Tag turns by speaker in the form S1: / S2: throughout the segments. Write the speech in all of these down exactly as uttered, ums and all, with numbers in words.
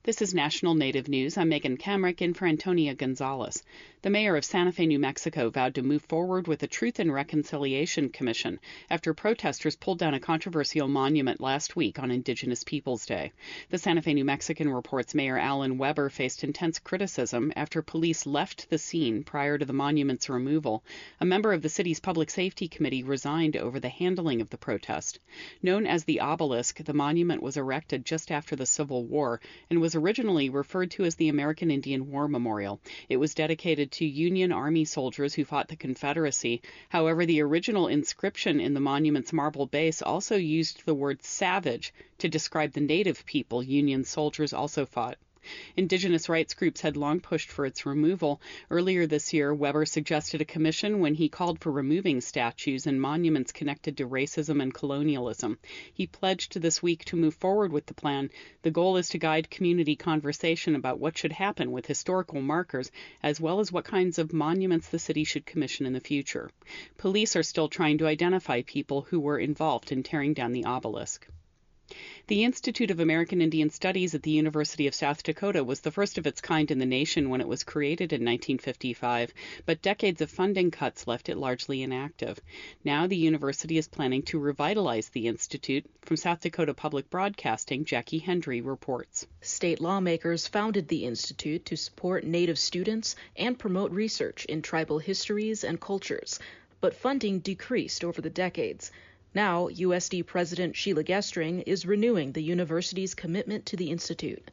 S1: This is National Native News. I'm Megan Kamrick in for Antonia Gonzalez. The mayor of Santa Fe, New Mexico, vowed to move forward with a Truth and Reconciliation Commission after protesters pulled down a controversial monument last week on Indigenous Peoples Day. The Santa Fe New Mexican reports Mayor Alan Weber faced intense criticism after police left the scene prior to the monument's removal. A member of the city's Public Safety Committee resigned over the handling of the protest. Known as the Obelisk, the monument was erected just after the Civil War and was originally referred to as the American Indian War Memorial. It was dedicated to Union Army soldiers who fought the Confederacy. However, the original inscription in the monument's marble base also used the word savage to describe the native people Union soldiers also fought. Indigenous rights groups had long pushed for its removal. Earlier this year, Weber suggested a commission when he called for removing statues and monuments connected to racism and colonialism. He pledged this week to move forward with the plan. The goal is to guide community conversation about what should happen with historical markers, as well as what kinds of monuments the city should commission in the future. Police are still trying to identify people who were involved in tearing down the obelisk. The Institute of American Indian Studies at the University of South Dakota was the first of its kind in the nation when it was created in nineteen fifty-five, but decades of funding cuts left it largely inactive. Now the university is planning to revitalize the institute. From South Dakota Public Broadcasting, Jackie Hendry reports.
S2: State lawmakers founded the institute to support Native students and promote research in tribal histories and cultures, but funding decreased over the decades. Now, U S D President Sheila Gestring is renewing the university's commitment to the institute.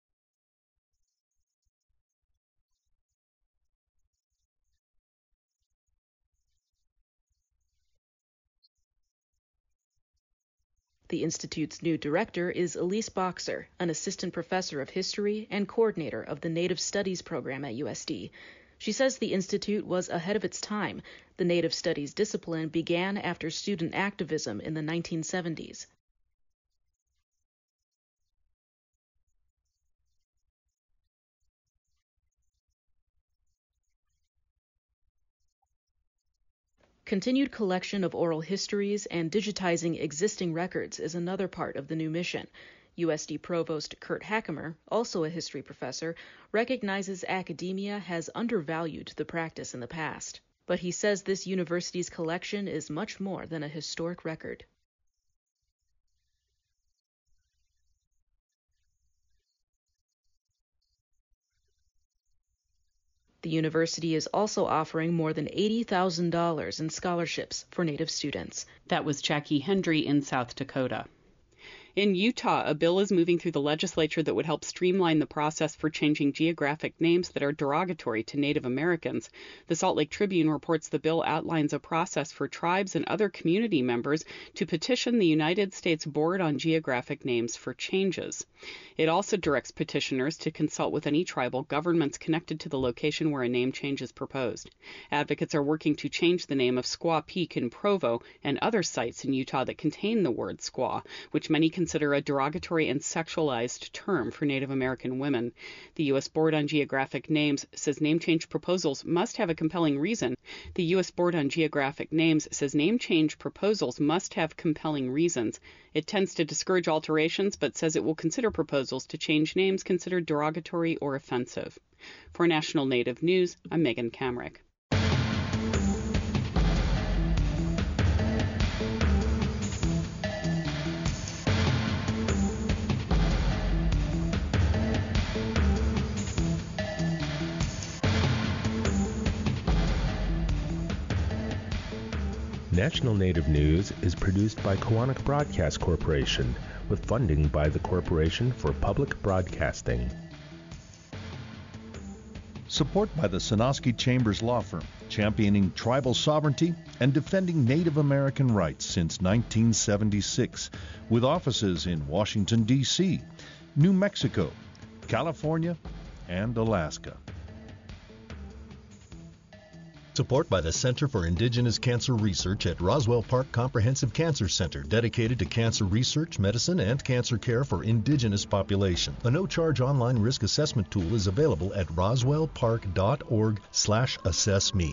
S2: The institute's new director is Elise Boxer, an assistant professor of history and coordinator of the Native Studies program at U S D. She says the institute was ahead of its time. The Native Studies discipline began after student activism in the nineteen seventies. Continued collection of oral histories and digitizing existing records is another part of the new mission. U S D Provost Kurt Hackemer, also a history professor, recognizes academia has undervalued the practice in the past. But he says this university's collection is much more than a historic record. The university is also offering more than eighty thousand dollars in scholarships for Native students.
S1: That was Jackie Hendry in South Dakota. In Utah, a bill is moving through the legislature that would help streamline the process for changing geographic names that are derogatory to Native Americans. The Salt Lake Tribune reports the bill outlines a process for tribes and other community members to petition the United States Board on Geographic Names for changes. It also directs petitioners to consult with any tribal governments connected to the location where a name change is proposed. Advocates are working to change the name of Squaw Peak in Provo and other sites in Utah that contain the word squaw, which many consider a derogatory and sexualized term for Native American women. The U S Board on Geographic Names says name change proposals must have a compelling reason. The U S Board on Geographic Names says name change proposals must have compelling reasons. It tends to discourage alterations, but says it will consider proposals to change names considered derogatory or offensive. For National Native News, I'm Megan Kamrick.
S3: National Native News is produced by Koahnic Broadcast Corporation with funding by the Corporation for Public Broadcasting.
S4: Support by the Sonosky Chambers Law Firm, championing tribal sovereignty and defending Native American rights since nineteen seventy-six, with offices in Washington, D C, New Mexico, California, and Alaska.
S5: Support by the Center for Indigenous Cancer Research at Roswell Park Comprehensive Cancer Center, dedicated to cancer research, medicine, and cancer care for indigenous population. A no-charge online risk assessment tool is available at roswellpark.org slash assessme.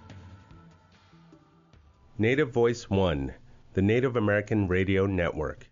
S3: Native Voice One, the Native American Radio Network.